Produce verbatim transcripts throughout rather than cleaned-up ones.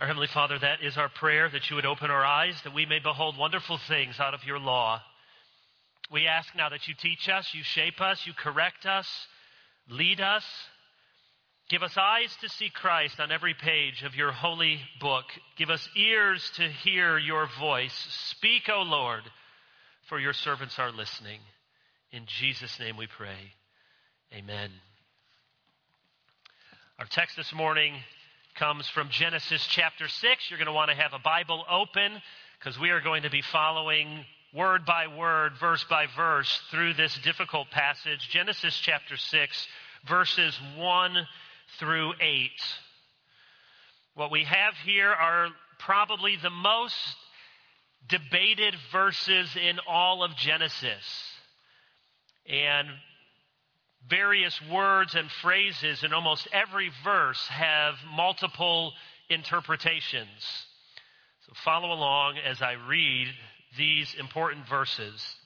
Our Heavenly Father, that is our prayer, that you would open our eyes, that we may behold wonderful things out of your law. We ask now that you teach us, you shape us, you correct us, lead us. Give us eyes to see Christ on every page of your holy book. Give us ears to hear your voice. Speak, O Lord, for your servants are listening. In Jesus' name we pray. Amen. Our text this morning comes from Genesis chapter six. You're going to want to have a Bible open because we are going to be following word by word, verse by verse through this difficult passage. Genesis chapter six, verses one through eight. What we have here are probably the most debated verses in all of Genesis. And various words and phrases in almost every verse have multiple interpretations. So follow along as I read these important verses.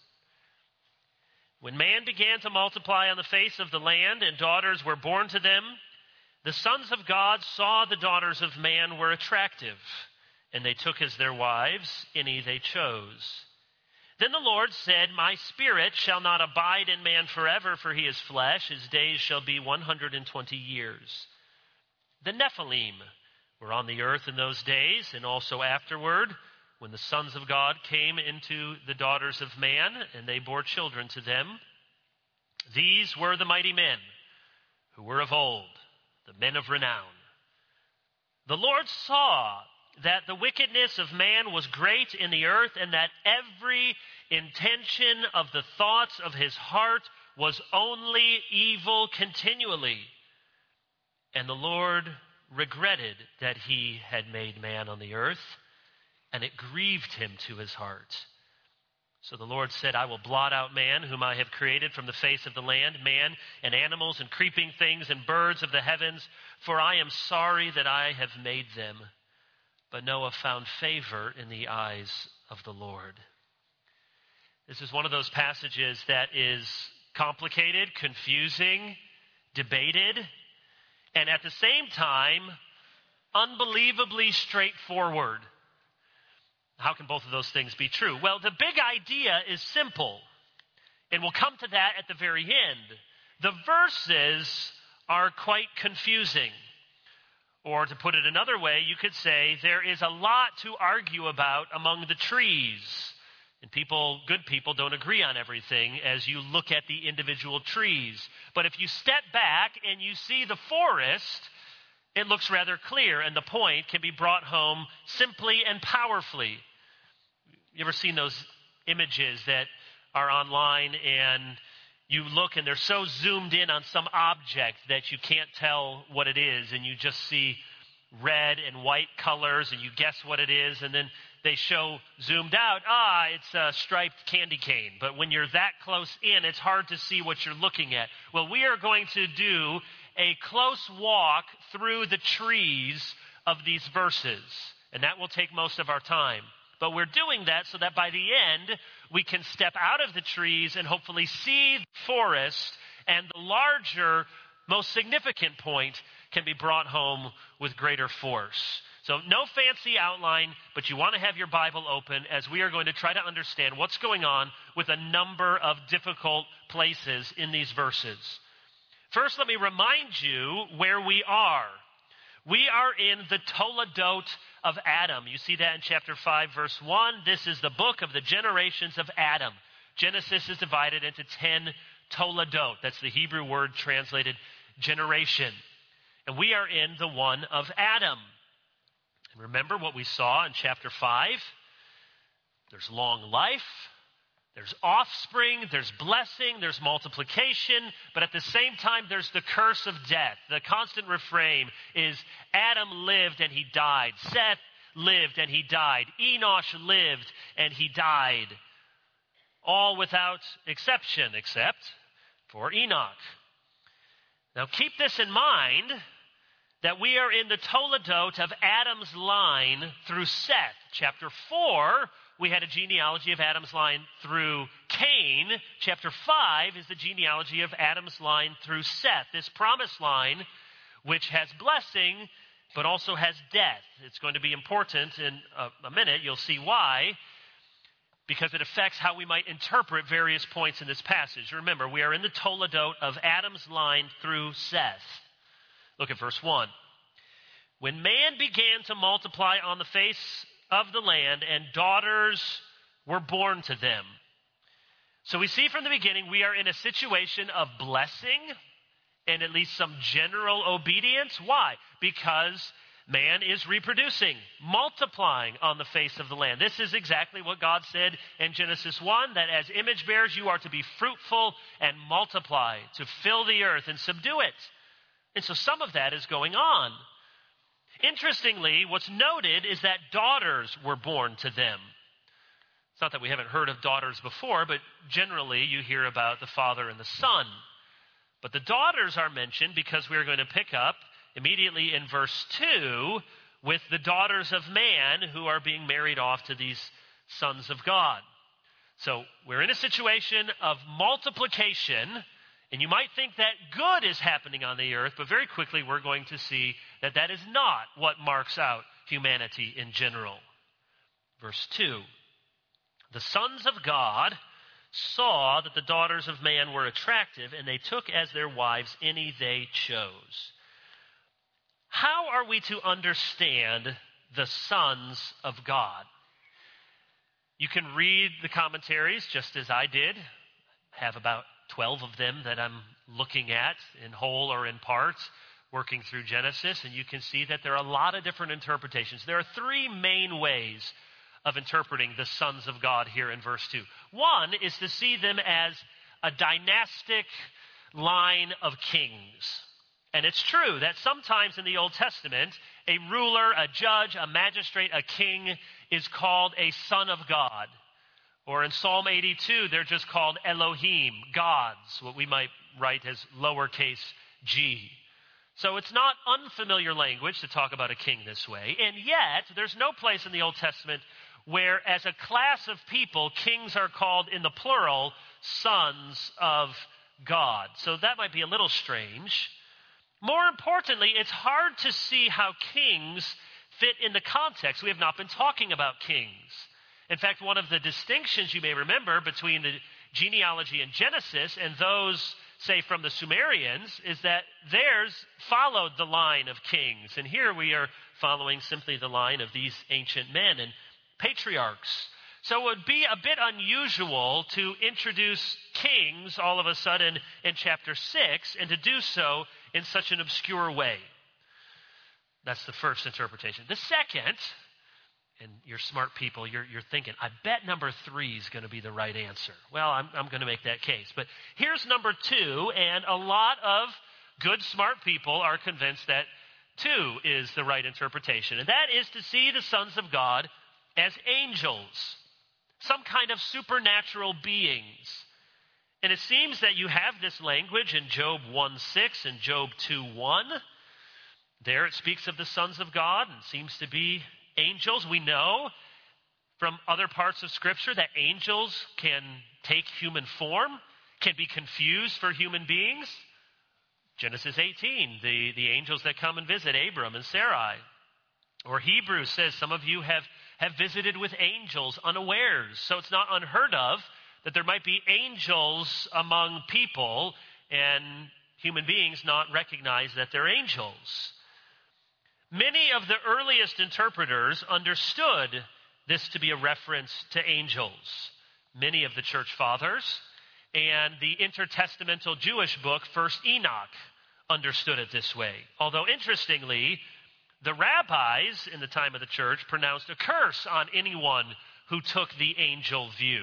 When man began to multiply on the face of the land and daughters were born to them, the sons of God saw the daughters of man were attractive, and they took as their wives any they chose. Then the Lord said, My spirit shall not abide in man forever, for he is flesh. His days shall be one hundred twenty years. The Nephilim were on the earth in those days, and also afterward, when the sons of God came into the daughters of man, and they bore children to them. These were the mighty men who were of old, the men of renown. The Lord saw that the wickedness of man was great in the earth, and that every intention of the thoughts of his heart was only evil continually. And the Lord regretted that he had made man on the earth, and it grieved him to his heart. So the Lord said, I will blot out man, whom I have created from the face of the land, man and animals and creeping things and birds of the heavens, for I am sorry that I have made them. But Noah found favor in the eyes of the Lord. This is one of those passages that is complicated, confusing, debated, and at the same time, unbelievably straightforward. How can both of those things be true? Well, the big idea is simple, and we'll come to that at the very end. The verses are quite confusing. Or to put it another way, you could say there is a lot to argue about among the trees. And people, good people, don't agree on everything as you look at the individual trees. But if you step back and you see the forest, it looks rather clear, and the point can be brought home simply and powerfully. You ever seen those images that are online and you look and they're so zoomed in on some object that you can't tell what it is, and you just see red and white colors and you guess what it is, and then they show zoomed out, ah, it's a striped candy cane. But when you're that close in, it's hard to see what you're looking at. Well, we are going to do a close walk through the trees of these verses, and that will take most of our time. But we're doing that so that by the end, we can step out of the trees and hopefully see the forest, and the larger, most significant point can be brought home with greater force. So no fancy outline, but you want to have your Bible open as we are going to try to understand what's going on with a number of difficult places in these verses. First, let me remind you where we are. We are in the Toledot of Adam. You see that in chapter five, verse one. This is the book of the generations of Adam. Genesis is divided into ten Toledot. That's the Hebrew word translated generation. And we are in the one of Adam. And remember what we saw in chapter five? There's long life. There's offspring, there's blessing, there's multiplication, but at the same time, there's the curse of death. The constant refrain is Adam lived and he died. Seth lived and he died. Enosh lived and he died. All without exception, except for Enoch. Now keep this in mind, that we are in the Toledot of Adam's line through Seth. Chapter four, we had a genealogy of Adam's line through Cain. Chapter five is the genealogy of Adam's line through Seth. This promised line, which has blessing, but also has death. It's going to be important in a, a minute. You'll see why, because it affects how we might interpret various points in this passage. Remember, we are in the Toledot of Adam's line through Seth. Look at verse one. When man began to multiply on the face of the land, and daughters were born to them. So we see from the beginning we are in a situation of blessing and at least some general obedience. Why? Because man is reproducing, multiplying on the face of the land. This is exactly what God said in Genesis one, that as image bearers you are to be fruitful and multiply, to fill the earth and subdue it. And so some of that is going on. Interestingly, what's noted is that daughters were born to them. It's not that we haven't heard of daughters before, but generally you hear about the father and the son. But the daughters are mentioned because we're going to pick up immediately in verse two with the daughters of man who are being married off to these sons of God. So we're in a situation of multiplication, and you might think that good is happening on the earth, but very quickly we're going to see that that is not what marks out humanity in general. Verse two, the sons of God saw that the daughters of man were attractive, and they took as their wives any they chose. How are we to understand the sons of God? You can read the commentaries just as I did. I have about twelve of them that I'm looking at in whole or in part, working through Genesis, and you can see that there are a lot of different interpretations. There are three main ways of interpreting the sons of God here in verse two. One is to see them as a dynastic line of kings. And it's true that sometimes in the Old Testament, a ruler, a judge, a magistrate, a king is called a son of God. Or in Psalm eighty-two, they're just called Elohim, gods, what we might write as lowercase g. So it's not unfamiliar language to talk about a king this way. And yet, there's no place in the Old Testament where as a class of people, kings are called in the plural, sons of God. So that might be a little strange. More importantly, it's hard to see how kings fit in the context. We have not been talking about kings. In fact, one of the distinctions you may remember between the genealogy in Genesis and those, say, from the Sumerians is that theirs followed the line of kings. And here we are following simply the line of these ancient men and patriarchs. So it would be a bit unusual to introduce kings all of a sudden in chapter six and to do so in such an obscure way. That's the first interpretation. The second, and you're smart people, you're, you're thinking, I bet number three is going to be the right answer. Well, I'm, I'm going to make that case. But here's number two, and a lot of good, smart people are convinced that two is the right interpretation. And that is to see the sons of God as angels, some kind of supernatural beings. And it seems that you have this language in Job one six and Job two one. There it speaks of the sons of God and seems to be angels. We know from other parts of Scripture that angels can take human form, can be confused for human beings. Genesis eighteen, the, the angels that come and visit Abram and Sarai. Or Hebrews says some of you have, have visited with angels unawares. So it's not unheard of that there might be angels among people and human beings not recognize that they're angels. Many of the earliest interpreters understood this to be a reference to angels. Many of the church fathers and the intertestamental Jewish book, First Enoch, understood it this way. Although interestingly, the rabbis in the time of the church pronounced a curse on anyone who took the angel view.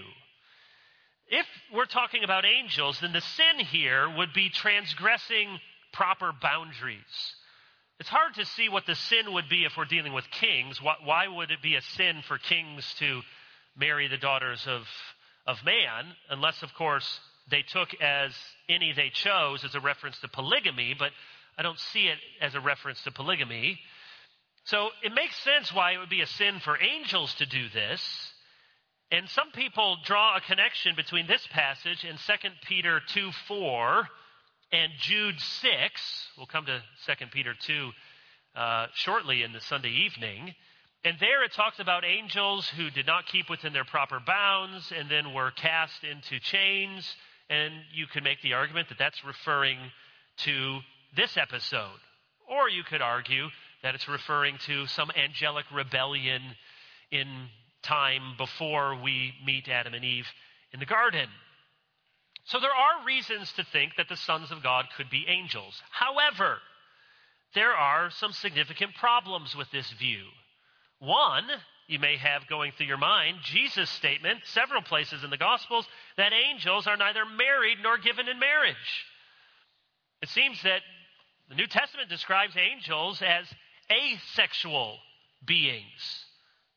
If we're talking about angels, then the sin here would be transgressing proper boundaries. It's hard to see what the sin would be if we're dealing with kings. Why would it be a sin for kings to marry the daughters of, of man? Unless, of course, they took as any they chose as a reference to polygamy, but I don't see it as a reference to polygamy. So it makes sense why it would be a sin for angels to do this. And some people draw a connection between this passage and Second Peter two four and Jude six. We'll come to Second Peter two uh, shortly in the Sunday evening. And there it talks about angels who did not keep within their proper bounds and then were cast into chains. And you could make the argument that that's referring to this episode. Or you could argue that it's referring to some angelic rebellion in time before we meet Adam and Eve in the garden. So there are reasons to think that the sons of God could be angels. However, there are some significant problems with this view. One, you may have going through your mind, Jesus' statement, several places in the Gospels, that angels are neither married nor given in marriage. It seems that the New Testament describes angels as asexual beings.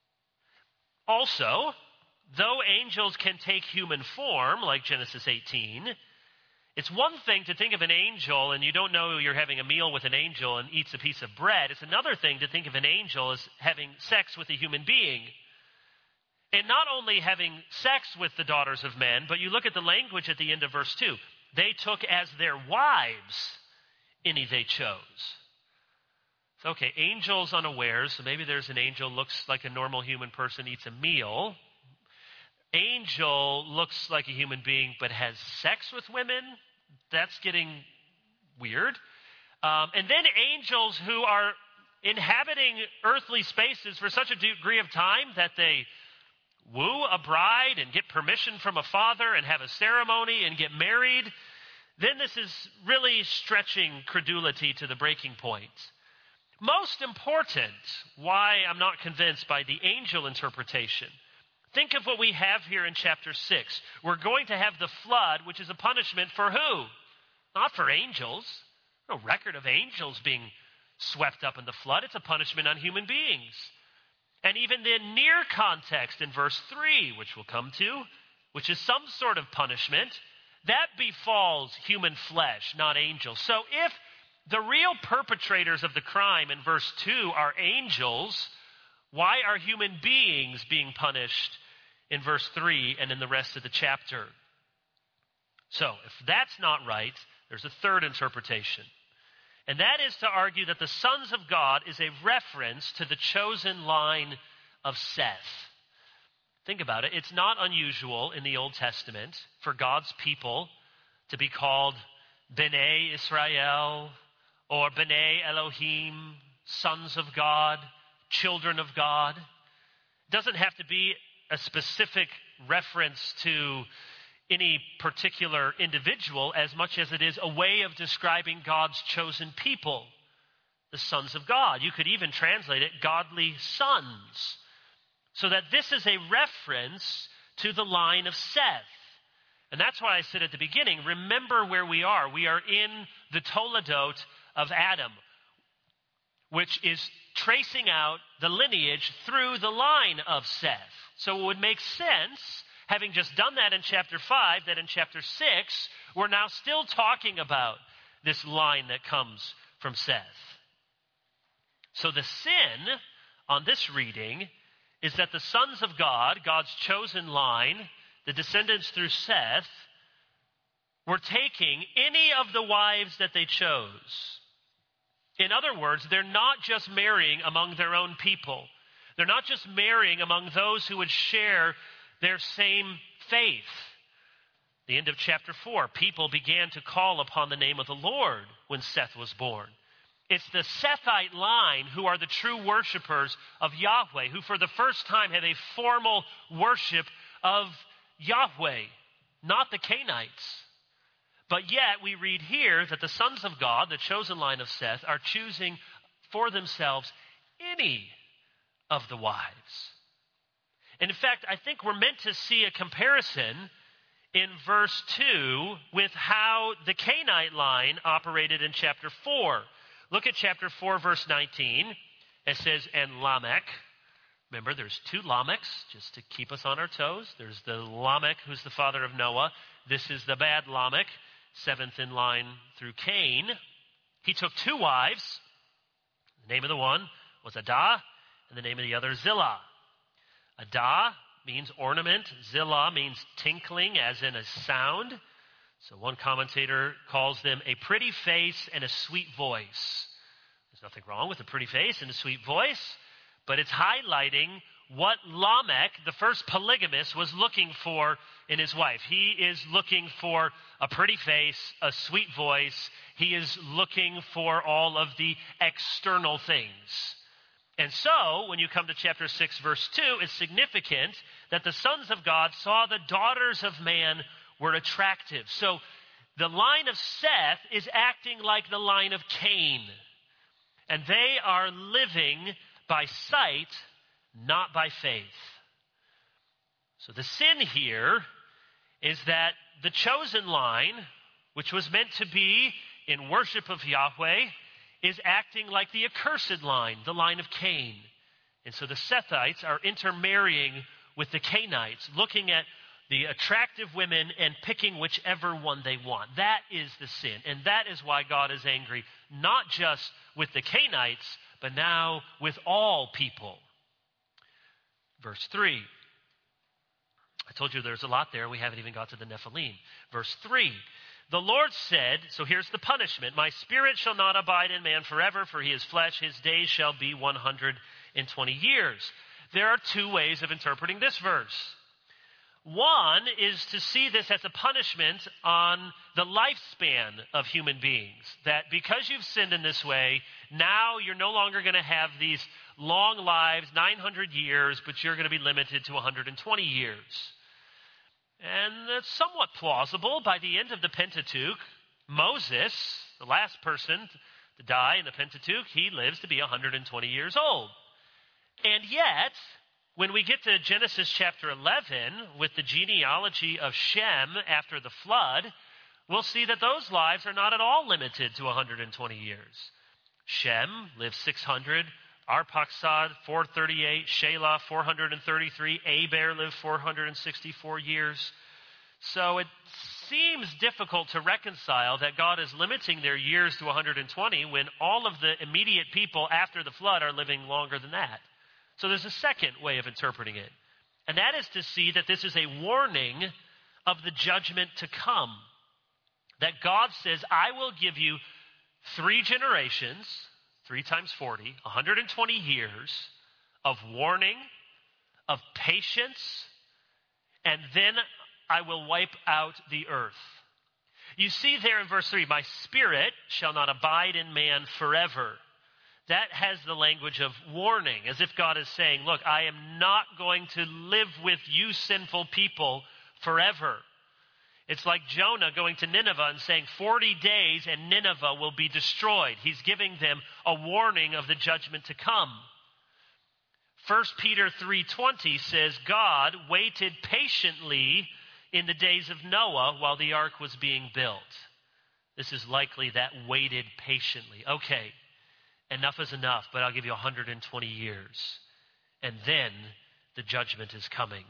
Also, though angels can take human form, like Genesis eighteen, it's one thing to think of an angel and you don't know you're having a meal with an angel and eats a piece of bread. It's another thing to think of an angel as having sex with a human being. And not only having sex with the daughters of men, but you look at the language at the end of verse two. They took as their wives any they chose. So, okay, angels unawares. So maybe there's an angel looks like a normal human person, eats a meal. Angel looks like a human being but has sex with women. That's getting weird. Um, and then angels who are inhabiting earthly spaces for such a degree of time that they woo a bride and get permission from a father and have a ceremony and get married. Then this is really stretching credulity to the breaking point. Most important, why I'm not convinced by the angel interpretation. Think of what we have here in chapter six. We're going to have the flood, which is a punishment for who? Not for angels. No record of angels being swept up in the flood. It's a punishment on human beings. And even the near context in verse three, which we'll come to, which is some sort of punishment, that befalls human flesh, not angels. So if the real perpetrators of the crime in verse two are angels, why are human beings being punished in verse three and in the rest of the chapter? So, if that's not right, there's a third interpretation. And that is to argue that the sons of God is a reference to the chosen line of Seth. Think about it. It's not unusual in the Old Testament for God's people to be called B'nai Israel or B'nai Elohim, sons of God, children of God. It doesn't have to be a specific reference to any particular individual as much as it is a way of describing God's chosen people, the sons of God. You could even translate it godly sons. So that this is a reference to the line of Seth. And that's why I said at the beginning, remember where we are. We are in the Toledot of Adam, which is tracing out the lineage through the line of Seth. So it would make sense, having just done that in chapter five, that in chapter six, we're now still talking about this line that comes from Seth. So the sin on this reading is that the sons of God, God's chosen line, the descendants through Seth, were taking any of the wives that they chose. In other words, they're not just marrying among their own people. They're not just marrying among those who would share their same faith. The end of chapter four, people began to call upon the name of the Lord when Seth was born. It's the Sethite line who are the true worshipers of Yahweh, who for the first time have a formal worship of Yahweh, not the Canaanites. But yet we read here that the sons of God, the chosen line of Seth, are choosing for themselves any of the wives. And in fact, I think we're meant to see a comparison in verse two with how the Canaanite line operated in chapter four. Look at chapter four, verse nineteen. It says, and Lamech. Remember, there's two Lamechs, just to keep us on our toes. There's the Lamech, who's the father of Noah. This is the bad Lamech, seventh in line through Cain. He took two wives. The name of the one was Adah, and the name of the other Zillah. Adah means ornament. Zillah means tinkling, as in a sound. So one commentator calls them a pretty face and a sweet voice. There's nothing wrong with a pretty face and a sweet voice, but it's highlighting what Lamech, the first polygamist, was looking for in his wife. He is looking for a pretty face, a sweet voice. He is looking for all of the external things. And so, when you come to chapter six, verse two, it's significant that the sons of God saw the daughters of man were attractive. So, the line of Seth is acting like the line of Cain. And they are living by sight, not by faith. So the sin here is that the chosen line, which was meant to be in worship of Yahweh, is acting like the accursed line, the line of Cain. And so the Sethites are intermarrying with the Cainites, looking at the attractive women and picking whichever one they want. That is the sin. And that is why God is angry, not just with the Cainites, but now with all people. Verse three. I told you there's a lot there. We haven't even got to the Nephilim. Verse three. The Lord said, so here's the punishment, my spirit shall not abide in man forever, for he is flesh. His days shall be one hundred twenty years. There are two ways of interpreting this verse. One is to see this as a punishment on the lifespan of human beings. That because you've sinned in this way, now you're no longer going to have these long lives, nine hundred years, but you're going to be limited to one hundred twenty years. And that's somewhat plausible. By the end of the Pentateuch, Moses, the last person to die in the Pentateuch, he lives to be one hundred twenty years old. And yet, when we get to Genesis chapter eleven, with the genealogy of Shem after the flood, we'll see that those lives are not at all limited to one hundred twenty years. Shem lived six hundred, Arphaxad four hundred thirty-eight, Shelah four hundred thirty-three, Aber lived four hundred sixty-four years. So it seems difficult to reconcile that God is limiting their years to one hundred twenty when all of the immediate people after the flood are living longer than that. So there's a second way of interpreting it, and that is to see that this is a warning of the judgment to come. That God says, I will give you three generations, three times forty, one hundred twenty years of warning, of patience, and then I will wipe out the earth. You see there in verse three, my spirit shall not abide in man forever. That has the language of warning, as if God is saying, look, I am not going to live with you sinful people forever. It's like Jonah going to Nineveh and saying forty days and Nineveh will be destroyed. He's giving them a warning of the judgment to come. First Peter three twenty says, God waited patiently in the days of Noah while the ark was being built. This is likely that waited patiently. Okay, enough is enough, but I'll give you one hundred twenty years. And then the judgment is coming.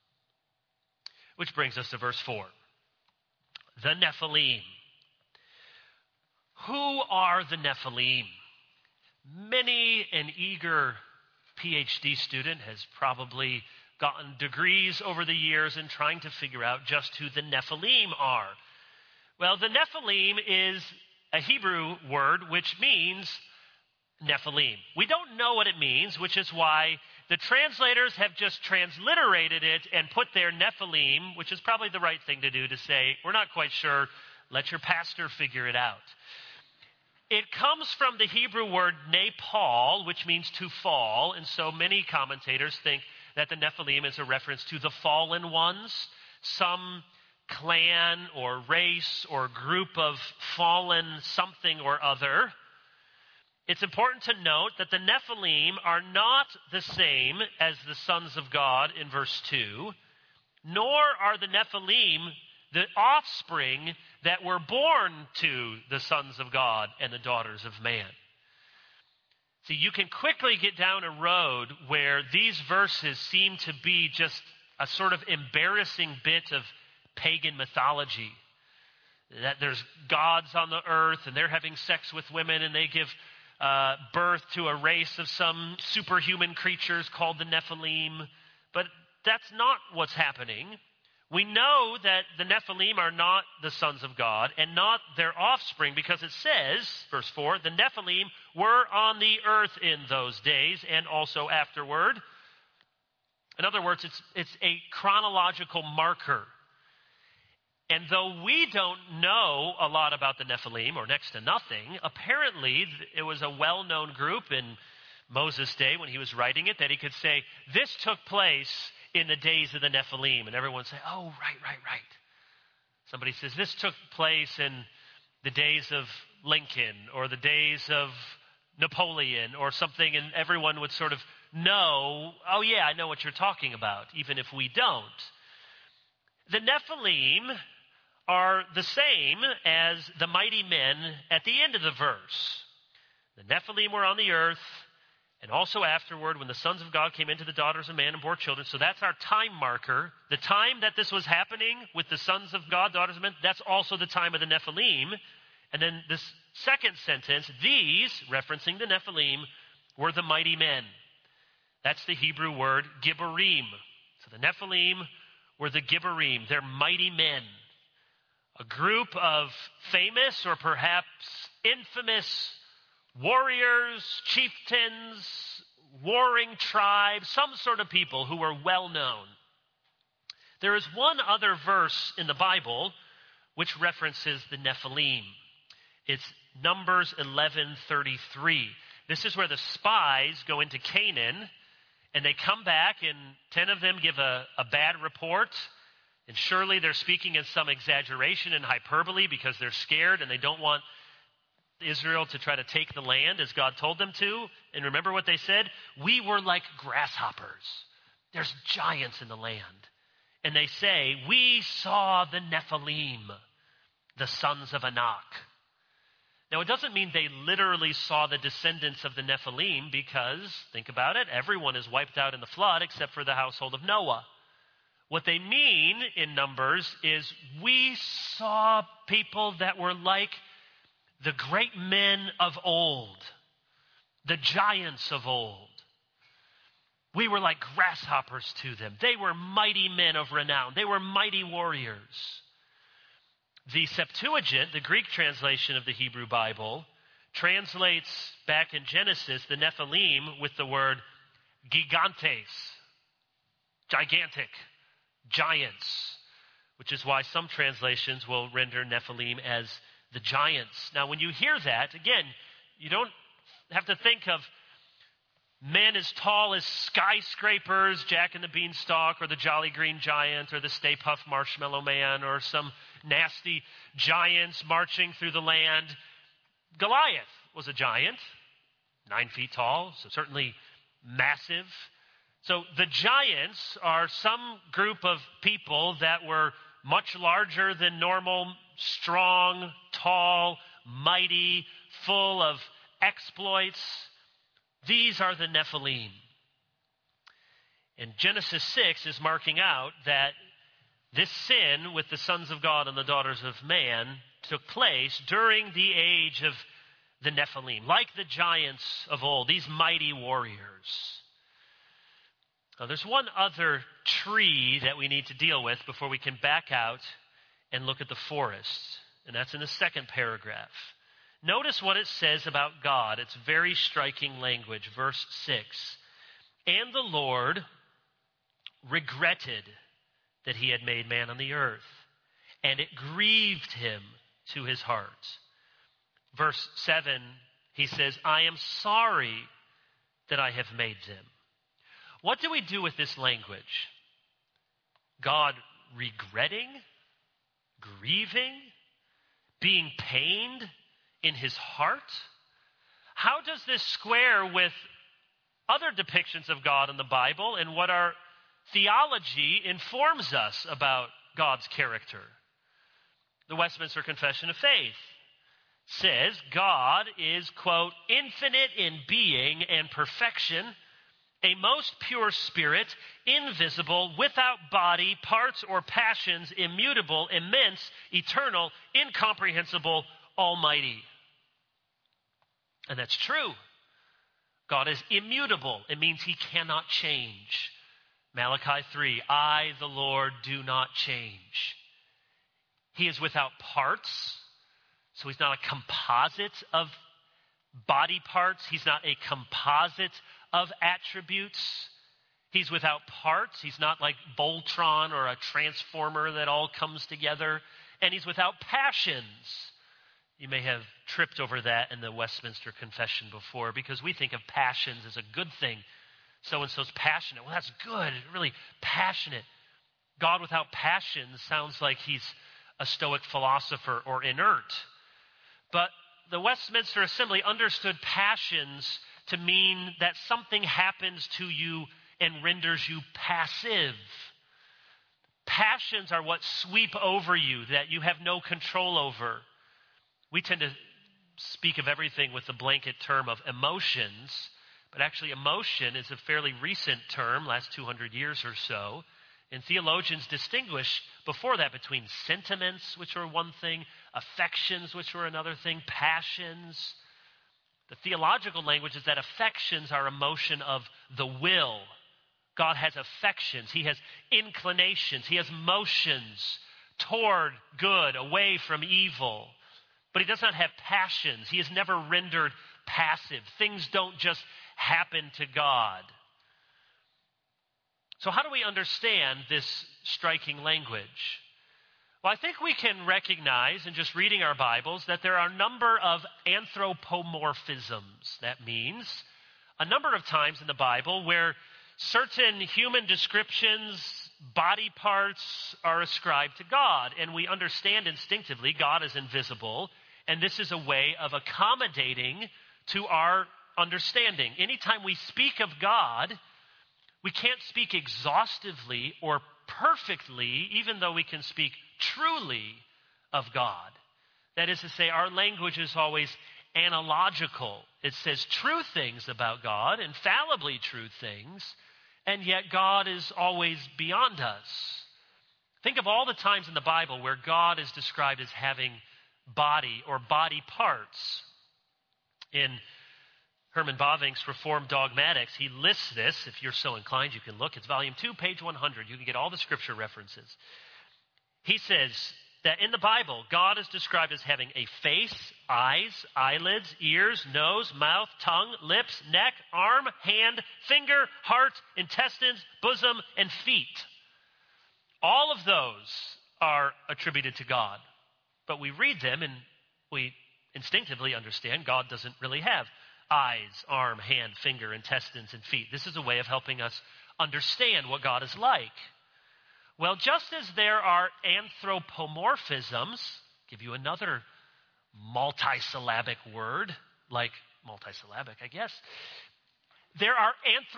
Which brings us to verse four. The Nephilim. Who are the Nephilim? Many an eager P H D student has probably gotten degrees over the years in trying to figure out just who the Nephilim are. Well, the Nephilim is a Hebrew word which means Nephilim. We don't know what it means, which is why the translators have just transliterated it and put their Nephilim, which is probably the right thing to do, to say, we're not quite sure, let your pastor figure it out. It comes from the Hebrew word nepal, which means to fall, and so many commentators think that the Nephilim is a reference to the fallen ones, some clan or race or group of fallen something or other. It's important to note that the Nephilim are not the same as the sons of God in verse two, nor are the Nephilim the offspring that were born to the sons of God and the daughters of man. See, you can quickly get down a road where these verses seem to be just a sort of embarrassing bit of pagan mythology. That there's gods on the earth and they're having sex with women and they give Uh, birth to a race of some superhuman creatures called the Nephilim. But that's not what's happening. We know that the Nephilim are not the sons of God and not their offspring because it says, verse four, the Nephilim were on the earth in those days and also afterward. In other words, it's, it's a chronological marker. And though we don't know a lot about the Nephilim, or next to nothing, apparently it was a well-known group in Moses' day when he was writing it, that he could say, this took place in the days of the Nephilim. And everyone would say, oh, right, right, right. Somebody says, this took place in the days of Lincoln or the days of Napoleon or something, and everyone would sort of know, oh yeah, I know what you're talking about, even if we don't. The Nephilim are the same as the mighty men at the end of the verse. The Nephilim were on the earth, and also afterward, when the sons of God came into the daughters of man and bore children. So that's our time marker. The time that this was happening with the sons of God, daughters of men, that's also the time of the Nephilim. And then this second sentence, these, referencing the Nephilim, were the mighty men. That's the Hebrew word Gibborim. So the Nephilim were the Gibborim. They're mighty men. A group of famous or perhaps infamous warriors, chieftains, warring tribes, some sort of people who were well known. There is one other verse in the Bible which references the Nephilim. It's Numbers eleven thirty-three. This is where the spies go into Canaan, and they come back, and ten of them give a, a bad report. And surely they're speaking in some exaggeration and hyperbole because they're scared and they don't want Israel to try to take the land as God told them to. And remember what they said? We were like grasshoppers. There's giants in the land. And they say, we saw the Nephilim, the sons of Anak. Now, it doesn't mean they literally saw the descendants of the Nephilim because, think about it, everyone is wiped out in the flood except for the household of Noah. What they mean in Numbers is we saw people that were like the great men of old, the giants of old. We were like grasshoppers to them. They were mighty men of renown. They were mighty warriors. The Septuagint, the Greek translation of the Hebrew Bible, translates back in Genesis the Nephilim with the word gigantes, gigantic, giants, which is why some translations will render Nephilim as the giants. Now, when you hear that, again, you don't have to think of men as tall as skyscrapers, Jack and the Beanstalk, or the Jolly Green Giant, or the Stay Puft Marshmallow Man, or some nasty giants marching through the land. Goliath was a giant, nine feet tall, so certainly massive. So the giants are some group of people that were much larger than normal, strong, tall, mighty, full of exploits. These are the Nephilim. And Genesis six is marking out that this sin with the sons of God and the daughters of man took place during the age of the Nephilim, like the giants of old, these mighty warriors. Now, there's one other tree that we need to deal with before we can back out and look at the forest, and that's in the second paragraph. Notice what it says about God. It's very striking language. Verse six. And the Lord regretted that he had made man on the earth, and it grieved him to his heart. Verse seven, he says, I am sorry that I have made them. What do we do with this language? God regretting, grieving, being pained in his heart? How does this square with other depictions of God in the Bible and what our theology informs us about God's character? The Westminster Confession of Faith says God is, quote, infinite in being and perfection, a most pure spirit, invisible, without body, parts, or passions, immutable, immense, eternal, incomprehensible, almighty. And that's true. God is immutable. It means he cannot change. Malachi three, I, the Lord, do not change. He is without parts, so he's not a composite of body parts. He's not a composite of attributes. He's without parts. He's not like Voltron or a transformer that all comes together. And he's without passions. You may have tripped over that in the Westminster Confession before, because we think of passions as a good thing. So-and-so's passionate. Well, that's good. Really passionate. God without passions sounds like he's a Stoic philosopher or inert. But the Westminster Assembly understood passions to mean that something happens to you and renders you passive. Passions are what sweep over you that you have no control over. We tend to speak of everything with the blanket term of emotions, but actually emotion is a fairly recent term, last two hundred years or so. And theologians distinguish before that between sentiments, which are one thing, affections, which are another thing, passions. The theological language is that affections are emotion of the will. God has affections. He has inclinations. He has motions toward good, away from evil. But he does not have passions. He is never rendered passive. Things don't just happen to God. So how do we understand this striking language? Well, I think we can recognize in just reading our Bibles that there are a number of anthropomorphisms. That means a number of times in the Bible where certain human descriptions, body parts are ascribed to God. And we understand instinctively God is invisible. And this is a way of accommodating to our understanding. Anytime we speak of God, we can't speak exhaustively or perfectly, even though we can speak truly of God. That is to say, our language is always analogical. It says true things about God, infallibly true things, and yet God is always beyond us. Think of all the times in the Bible where God is described as having body or body parts. In Herman Bavinck's Reformed Dogmatics, he lists this. If you're so inclined, you can look. It's volume two, page one hundred. You can get all the scripture references. He says that in the Bible, God is described as having a face, eyes, eyelids, ears, nose, mouth, tongue, lips, neck, arm, hand, finger, heart, intestines, bosom, and feet. All of those are attributed to God. But we read them and we instinctively understand God doesn't really have eyes, arm, hand, finger, intestines, and feet. This is a way of helping us understand what God is like. Well, just as there are anthropomorphisms, give you another multisyllabic word, like multisyllabic, I guess. There are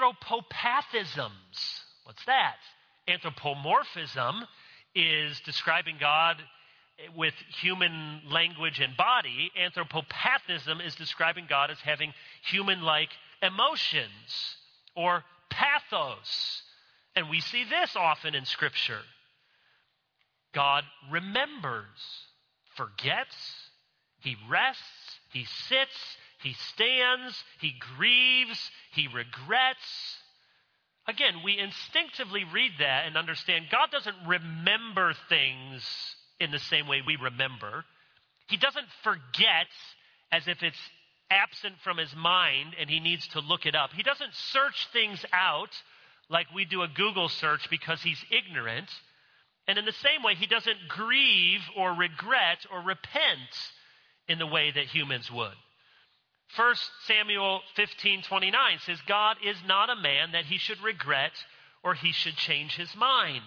anthropopathisms. What's that? Anthropomorphism is describing God with human language and body. Anthropopathism is describing God as having human-like emotions or pathos. And we see this often in Scripture. God remembers, forgets, he rests, he sits, he stands, he grieves, he regrets. Again, we instinctively read that and understand God doesn't remember things in the same way we remember. He doesn't forget as if it's absent from his mind and he needs to look it up. He doesn't search things out like we do a Google search because he's ignorant. And in the same way, he doesn't grieve or regret or repent in the way that humans would. First Samuel fifteen twenty-nine says, God is not a man that he should regret or he should change his mind.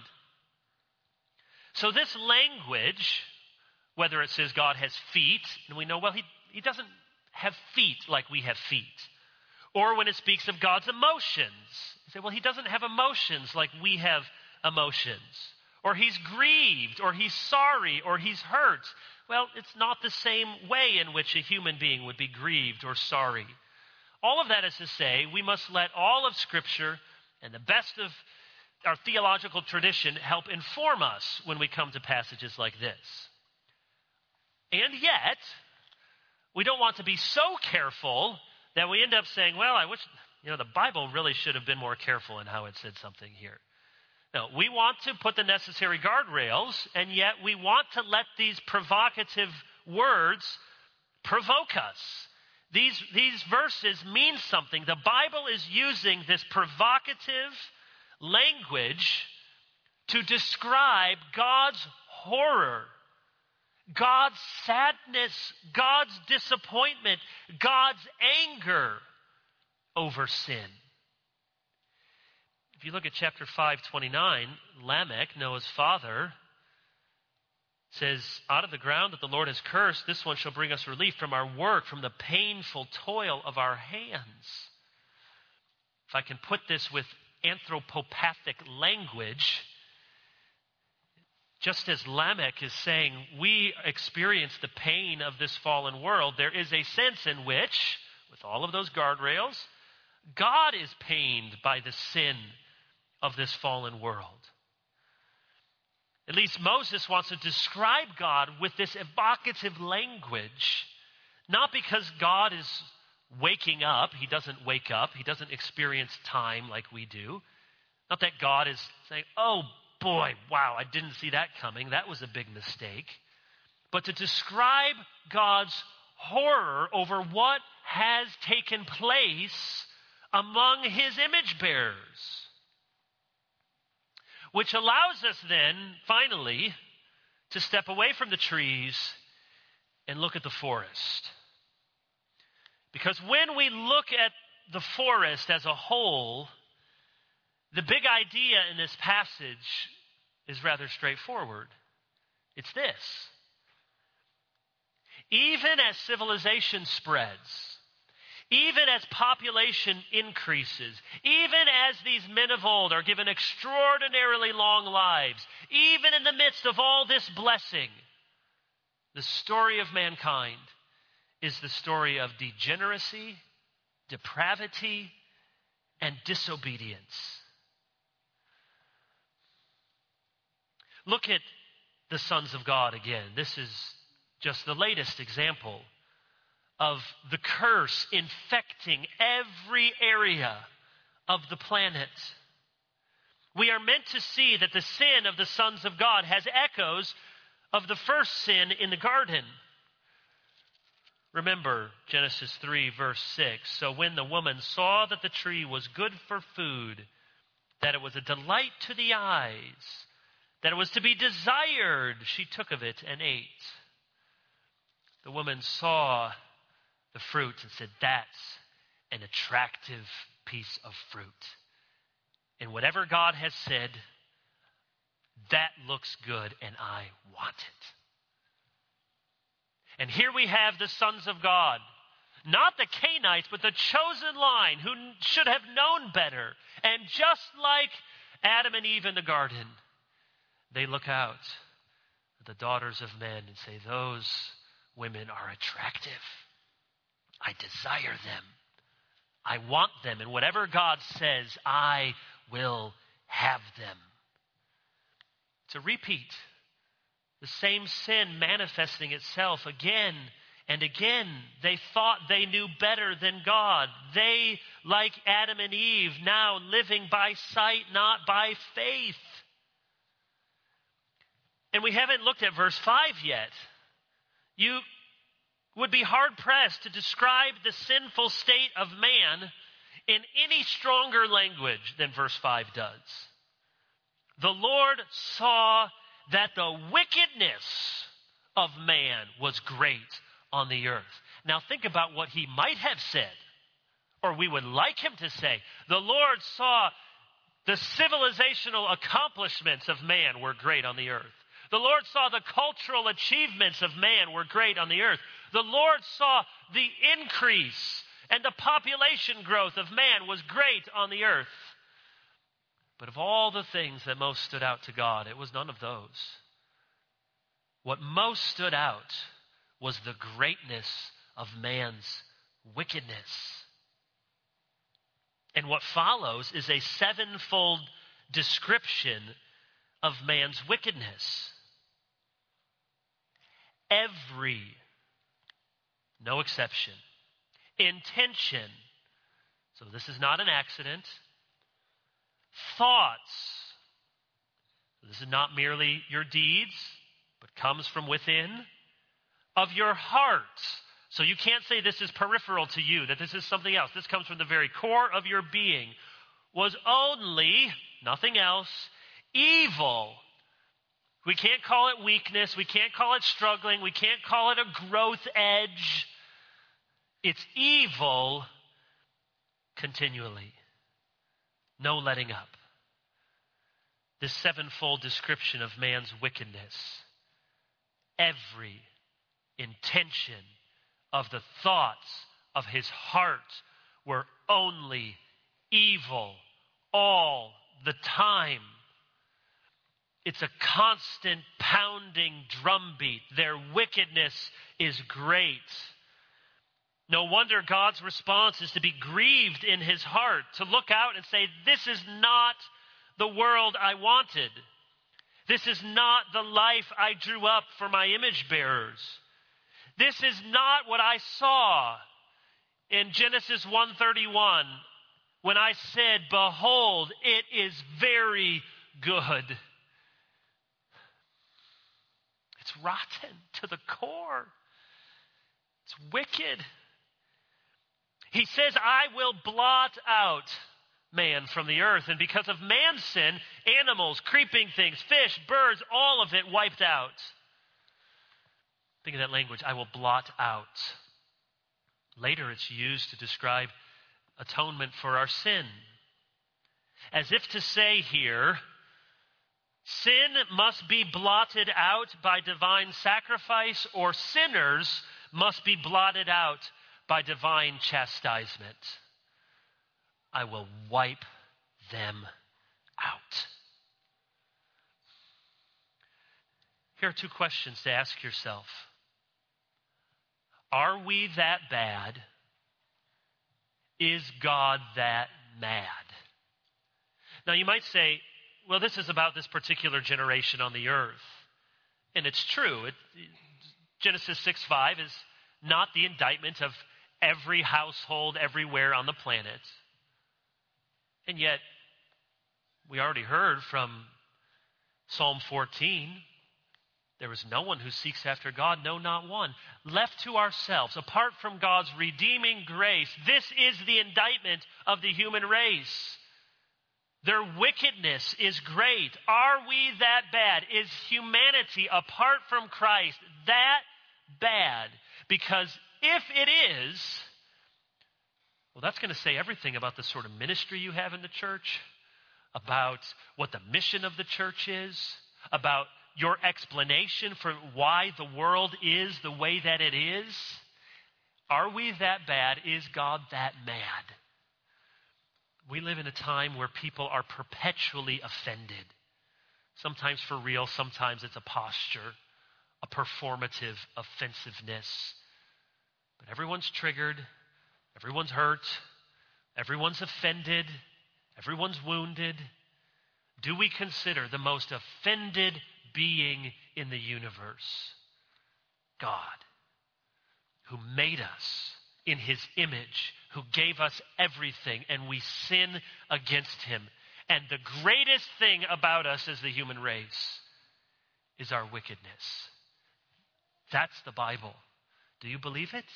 So this language, whether it says God has feet, and we know, well, he, he doesn't have feet like we have feet. Or when it speaks of God's emotions, you say, well, he doesn't have emotions like we have emotions. Or he's grieved, or he's sorry, or he's hurt. Well, it's not the same way in which a human being would be grieved or sorry. All of that is to say, we must let all of Scripture and the best of our theological tradition help inform us when we come to passages like this. And yet, we don't want to be so careful that we end up saying, well, I wish, you know, the Bible really should have been more careful in how it said something here. No, we want to put the necessary guardrails, and yet we want to let these provocative words provoke us. These, these verses mean something. The Bible is using this provocative language to describe God's horror, God's sadness, God's disappointment, God's anger over sin. If you look at chapter five twenty-nine, Lamech, Noah's father, says, out of the ground that the Lord has cursed, this one shall bring us relief from our work, from the painful toil of our hands. If I can put this with anthropopathic language, just as Lamech is saying, we experience the pain of this fallen world, there is a sense in which, with all of those guardrails, God is pained by the sin of this fallen world. At least Moses wants to describe God with this evocative language, not because God is waking up. He doesn't wake up. He doesn't experience time like we do. Not that God is saying, oh boy, wow, I didn't see that coming. That was a big mistake. But to describe God's horror over what has taken place among his image bearers. Which allows us then, finally, to step away from the trees and look at the forest. Because when we look at the forest as a whole, the big idea in this passage is rather straightforward. It's this. Even as civilization spreads, even as population increases, even as these men of old are given extraordinarily long lives, even in the midst of all this blessing, the story of mankind is the story of degeneracy, depravity, and disobedience. Look at the sons of God again. This is just the latest example of the curse infecting every area of the planet. We are meant to see that the sin of the sons of God has echoes of the first sin in the garden. Remember Genesis three verse six. So when the woman saw that the tree was good for food, that it was a delight to the eyes, that it was to be desired, she took of it and ate. The woman saw the fruit and said, that's an attractive piece of fruit. And whatever God has said, that looks good and I want it. And here we have the sons of God, not the Cainites, but the chosen line who should have known better. And just like Adam and Eve in the garden, they look out at the daughters of men and say, those women are attractive. I desire them. I want them. And whatever God says, I will have them. It's a repeat. The same sin manifesting itself again and again. They thought they knew better than God. They, like Adam and Eve, now living by sight, not by faith. And we haven't looked at verse five yet. You would be hard-pressed to describe the sinful state of man in any stronger language than verse five does. The Lord saw that the wickedness of man was great on the earth. Now think about what he might have said, or we would like him to say. The Lord saw the civilizational accomplishments of man were great on the earth. The Lord saw the cultural achievements of man were great on the earth. The Lord saw the increase and the population growth of man was great on the earth. But of all the things that most stood out to God, it was none of those. What most stood out was the greatness of man's wickedness. And what follows is a sevenfold description of man's wickedness. Every, no exception, intention, so this is not an accident, thoughts, This is not merely your deeds, but comes from within of your heart. So you can't say this is peripheral to you, that this is something else. This comes from the very core of your being. Was only, nothing else, evil. We can't call it weakness. We can't call it struggling. We can't call it a growth edge. It's evil continually. No letting up. This sevenfold description of man's wickedness. Every intention of the thoughts of his heart were only evil all the time. It's a constant pounding drumbeat. Their wickedness is great. No wonder God's response is to be grieved in his heart, to look out and say, this is not the world I wanted. This is not the life I drew up for my image bearers. This is not what I saw in Genesis one thirty-one when I said, behold, it is very good. It's rotten to the core. It's wicked. He says, I will blot out man from the earth. And because of man's sin, animals, creeping things, fish, birds, all of it wiped out. Think of that language, I will blot out. Later it's used to describe atonement for our sin. As if to say here, sin must be blotted out by divine sacrifice, or sinners must be blotted out by divine chastisement. I will wipe them out. Here are two questions to ask yourself. Are we that bad? Is God that mad? Now you might say, well, this is about this particular generation on the earth. And it's true. It, Genesis six five is not the indictment of every household everywhere on the planet. And yet, we already heard from Psalm fourteen, there is no one who seeks after God, no, not one. Left to ourselves, apart from God's redeeming grace, this is the indictment of the human race. Their wickedness is great. Are we that bad? Is humanity apart from Christ that bad? Because if it is, well, that's going to say everything about the sort of ministry you have in the church, about what the mission of the church is, about your explanation for why the world is the way that it is. Are we that bad? Is God that mad? We live in a time where people are perpetually offended. Sometimes for real, sometimes it's a posture, a performative offensiveness. But everyone's triggered, everyone's hurt, everyone's offended, everyone's wounded. Do we consider the most offended being in the universe God, who made us in his image, who gave us everything, and we sin against him? And the greatest thing about us as the human race is our wickedness. That's the Bible. Do you believe it?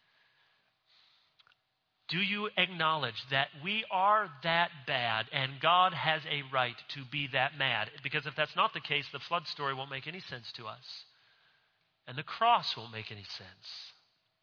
Do you acknowledge that we are that bad and God has a right to be that mad? Because if that's not the case, the flood story won't make any sense to us. And the cross won't make any sense.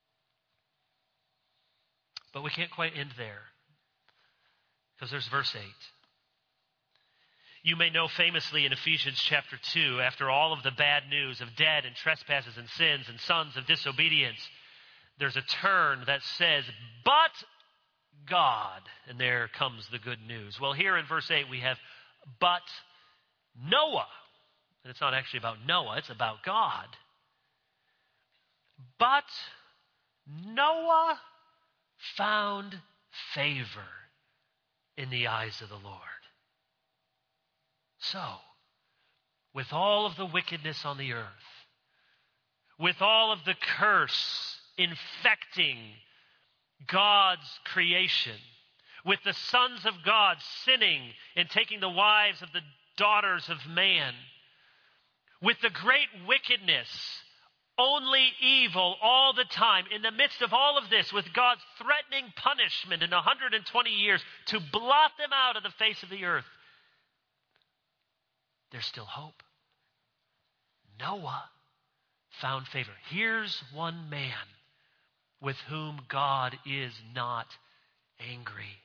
But we can't quite end there. Because there's verse eight. You may know famously in Ephesians chapter two, after all of the bad news of dead and trespasses and sins and sons of disobedience, there's a turn that says, but God. And there comes the good news. Well, here in verse eight we have, but Noah. And it's not actually about Noah, it's about God. But Noah found favor in the eyes of the Lord. So, with all of the wickedness on the earth, with all of the curse infecting God's creation, with the sons of God sinning and taking the wives of the daughters of man, with the great wickedness, only evil all the time, in the midst of all of this, with God's threatening punishment in one hundred twenty years to blot them out of the face of the earth, there's still hope. Noah found favor. Here's one man with whom God is not angry.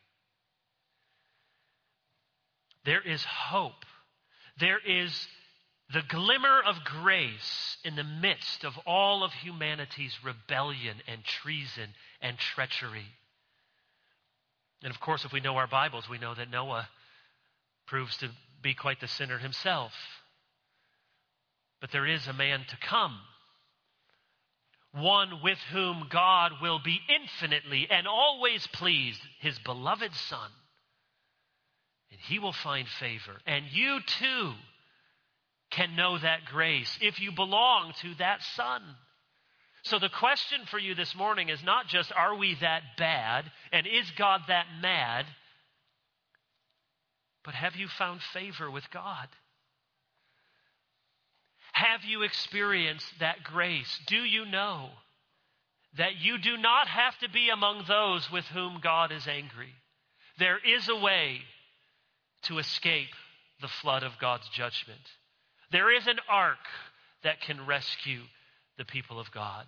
There is hope. There is the glimmer of grace in the midst of all of humanity's rebellion and treason and treachery. And of course, if we know our Bibles, we know that Noah proves to be quite the sinner himself. But there is a man to come, one with whom God will be infinitely and always pleased, his beloved Son. And he will find favor. And you too can know that grace if you belong to that Son. So the question for you this morning is not just, are we that bad? And is God that mad? But have you found favor with God? Have you experienced that grace? Do you know that you do not have to be among those with whom God is angry? There is a way to escape the flood of God's judgment. There is an ark that can rescue the people of God.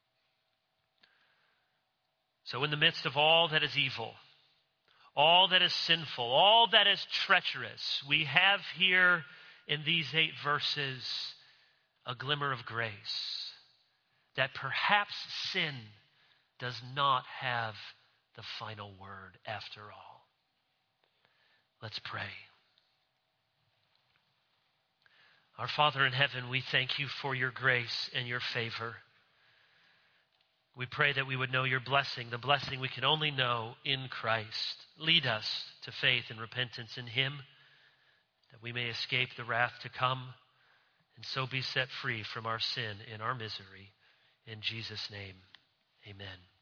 So in the midst of all that is evil, all that is sinful, all that is treacherous, we have here in these eight verses a glimmer of grace that perhaps sin does not have the final word after all. Let's pray. Our Father in heaven, we thank you for your grace and your favor. We pray that we would know your blessing, the blessing we can only know in Christ. Lead us to faith and repentance in him, that we may escape the wrath to come and so be set free from our sin and our misery. In Jesus' name, amen.